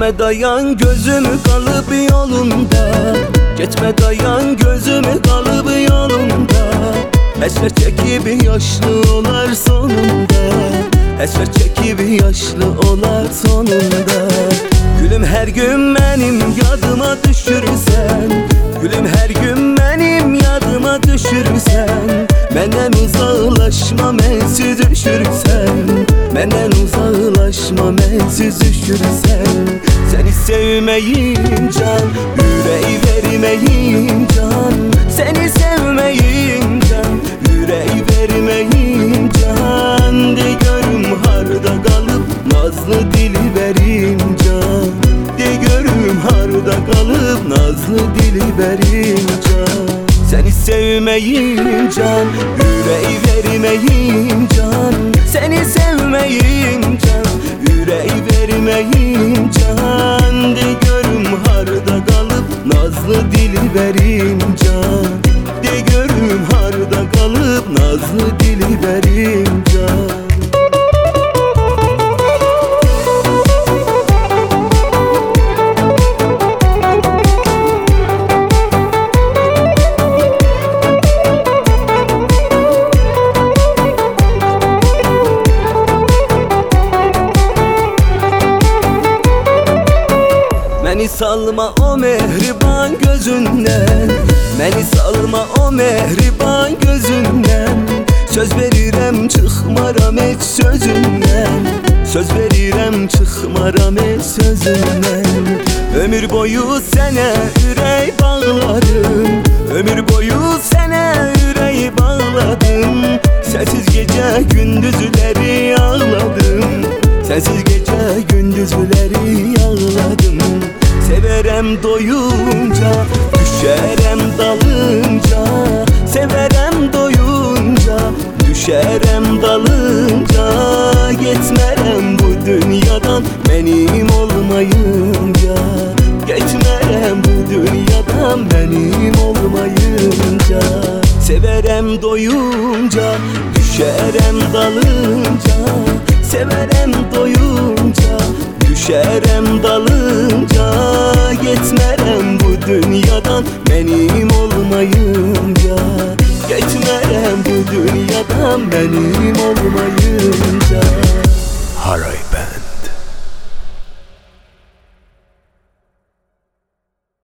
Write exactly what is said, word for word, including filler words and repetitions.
Geçme dayan gözümü kalıp yolunda, geçme dayan gözümü kalıp yolunda. Eser çekip yaşlı olar sonunda, eser çekip yaşlı olar sonunda. Gülüm her gün benim yadıma düşürsen, gülüm her gün benim yadıma düşürsen. Benden uzaklaşma mensiz düşürsen, benden uzaklaşma mensiz düşürsen. Seni sevmeyim can, yüreği vermeyim can. Seni sevmeyim can, yüreği vermeyim can. De görüm harda kalıp nazlı dili verim can. De görüm harda kalıp nazlı dili verim can. Seni sevmeyim can, yüreği vermeyim can. Seni sevmeyim can, yüreği vermeyim can. De görüm harda kalıp nazlı dili verim can. De görüm harda kalıp nazlı dili verim can. Beni salma o mehriban gözünden, beni salma o mehriban gözünden. Söz veririm çıkmaram hiç sözünden, söz veririm çıkmaram hiç sözünden. Ömür boyu sana yüreği bağladım, ömür boyu sana yüreği bağladım. Sensiz gece gündüzleri ağladım, sensiz gece gündüzleri ağladım. Severem doyunca, düşerem dalınca. Severem doyunca, düşerem dalınca. Geçmerem bu dünyadan benim olmayınca. Geçmerem bu dünyadan benim olmayınca. Severem doyunca, düşerem dalınca. Severem doyunca, düşerem dalınca. Geçmerem bu dünyadan benim olmayınca. Geçmerem bu dünyadan benim olmayınca.